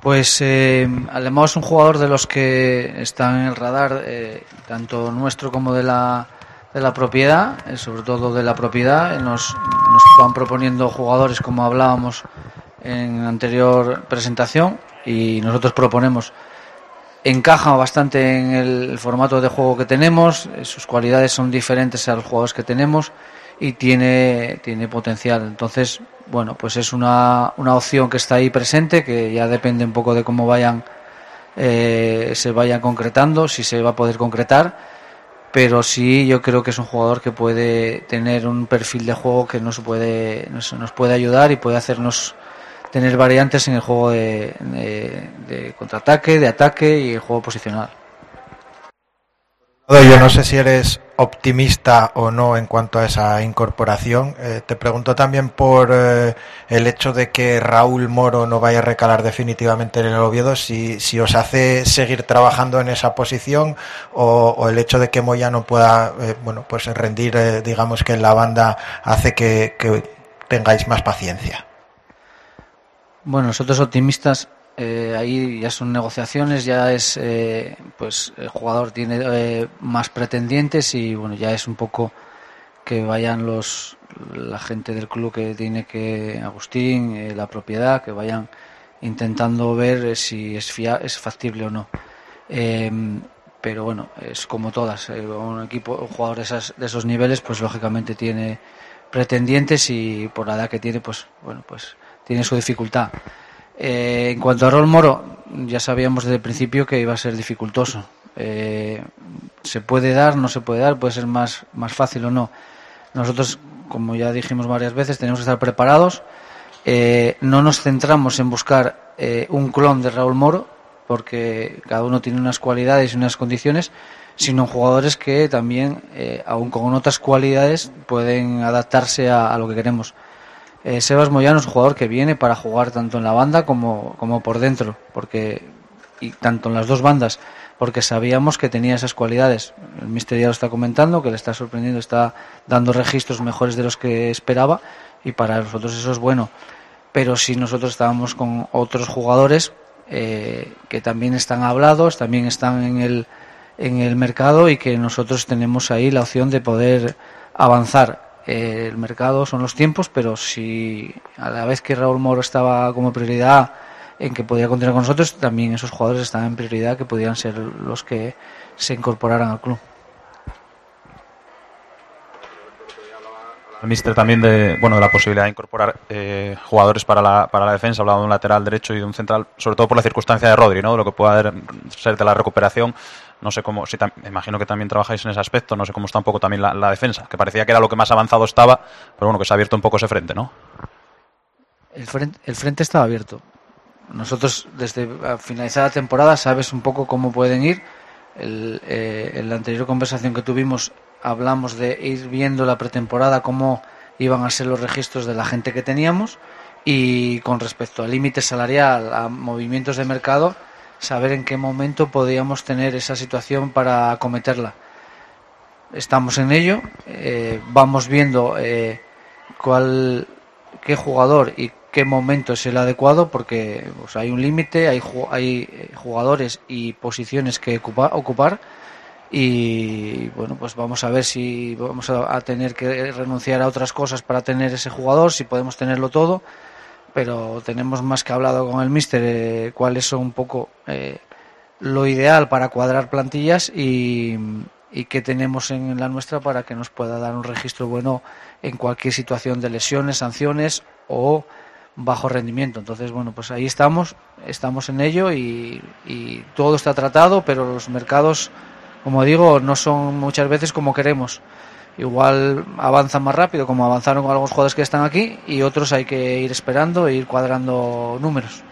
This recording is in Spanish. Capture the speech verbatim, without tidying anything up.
Pues eh, Alemão es un jugador de los que están en el radar, eh, tanto nuestro como de la de la propiedad, eh, sobre todo de la propiedad. Nos, nos van proponiendo jugadores, como hablábamos en la anterior presentación, y nosotros proponemos. Encaja bastante en el formato de juego que tenemos, sus cualidades son diferentes a los jugadores que tenemos y tiene, tiene potencial. Entonces, bueno, pues es una, una opción que está ahí presente, que ya depende un poco de cómo vayan eh, se vayan concretando, si se va a poder concretar, pero sí yo creo que es un jugador que puede tener un perfil de juego que nos puede, nos, nos puede ayudar y puede hacernos tener variantes en el juego de, de, de contraataque, de ataque y el juego posicional. Yo no sé si eres optimista o no en cuanto a esa incorporación. Eh, te pregunto también por eh, el hecho de que Raúl Moro no vaya a recalar definitivamente en el Oviedo, si, si os hace seguir trabajando en esa posición o, o el hecho de que Moya no pueda eh, bueno, pues rendir, eh, digamos que en la banda hace que, que tengáis más paciencia. Bueno, nosotros optimistas, eh, ahí ya son negociaciones, ya es, eh, pues el jugador tiene eh, más pretendientes y bueno, ya es un poco que vayan los la gente del club que tiene que, Agustín, eh, la propiedad, que vayan intentando ver eh, si es, fia, es factible o no. Eh, pero bueno, es como todas, eh, un equipo, un jugador de, esas, de esos niveles, pues lógicamente tiene pretendientes y por la edad que tiene, pues bueno, pues tiene su dificultad. Eh, en cuanto a Raúl Moro, ya sabíamos desde el principio que iba a ser dificultoso. Eh, se puede dar, no se puede dar, puede ser más, más fácil o no. Nosotros, como ya dijimos varias veces, tenemos que estar preparados. Eh, no nos centramos en buscar eh, un clon de Raúl Moro, porque cada uno tiene unas cualidades y unas condiciones, sino jugadores que también, eh, aun con otras cualidades, pueden adaptarse a, a lo que queremos. Eh, Sebas Moyano es un jugador que viene para jugar tanto en la banda como, como por dentro, porque y tanto en las dos bandas, porque sabíamos que tenía esas cualidades. El míster ya lo está comentando, que le está sorprendiendo, está dando registros mejores de los que esperaba y para nosotros eso es bueno. Pero si nosotros estábamos con otros jugadores eh, que también están hablados, también están en el, en el mercado y que nosotros tenemos ahí la opción de poder avanzar. Eh, el mercado son los tiempos, pero si a la vez que Raúl Moro estaba como prioridad en que podía continuar con nosotros, también esos jugadores estaban en prioridad que podían ser los que se incorporaran al club. El míster también de bueno de la posibilidad de incorporar eh, jugadores para la para la defensa, hablaba de un lateral derecho y de un central, sobre todo por la circunstancia de Rodri, ¿no? De lo que pueda ser de la recuperación. No sé cómo, si tam, imagino que también trabajáis en ese aspecto, no sé cómo está un poco también la, la defensa, que parecía que era lo que más avanzado estaba, pero bueno, que se ha abierto un poco ese frente, ¿no? El frente, el frente estaba abierto. Nosotros, desde finalizar la temporada, sabes un poco cómo pueden ir. El, eh, en la anterior conversación que tuvimos, hablamos de ir viendo la pretemporada, cómo iban a ser los registros de la gente que teníamos, y con respecto al límite salarial, a movimientos de mercado, saber en qué momento podíamos tener esa situación para acometerla. Estamos en ello, eh, vamos viendo eh, cuál, qué jugador y qué momento es el adecuado, porque pues, hay un límite, hay, hay jugadores y posiciones que ocupa, ocupar y bueno, pues vamos a ver si vamos a, a tener que renunciar a otras cosas para tener ese jugador, si podemos tenerlo todo. Pero tenemos más que hablado con el míster eh, cuáles son un poco eh, lo ideal para cuadrar plantillas y, y qué tenemos en la nuestra para que nos pueda dar un registro bueno en cualquier situación de lesiones, sanciones o bajo rendimiento. Entonces, bueno, pues ahí estamos, estamos en ello y, y todo está tratado, pero los mercados, como digo, no son muchas veces como queremos. Igual avanzan más rápido, como avanzaron con algunos jugadores que están aquí, y otros hay que ir esperando e ir cuadrando números.